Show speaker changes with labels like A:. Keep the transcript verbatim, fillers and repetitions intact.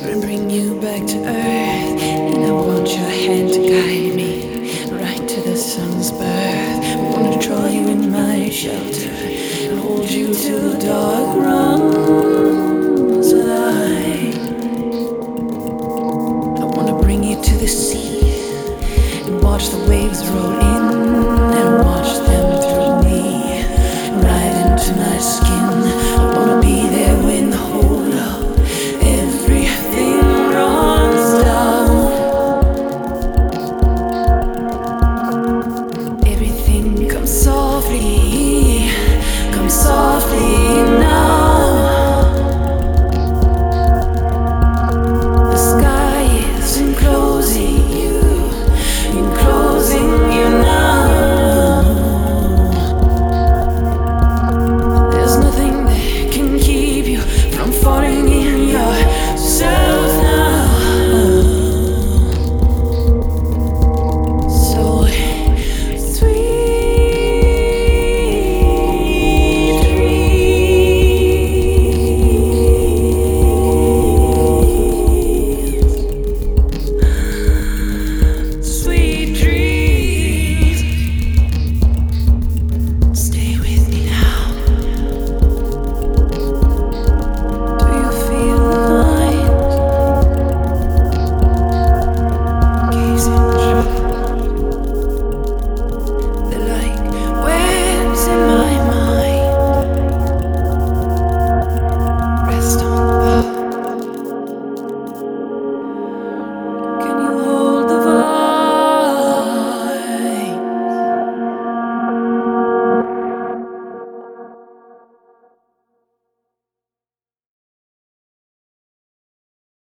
A: and bring you back to earth. And I want your hand to guide me right to the sun's birth. I wanna draw you in my shelter and hold you till dark runs light. I wanna bring you to the sea and watch the waves roll in and watch them through me right into my soul.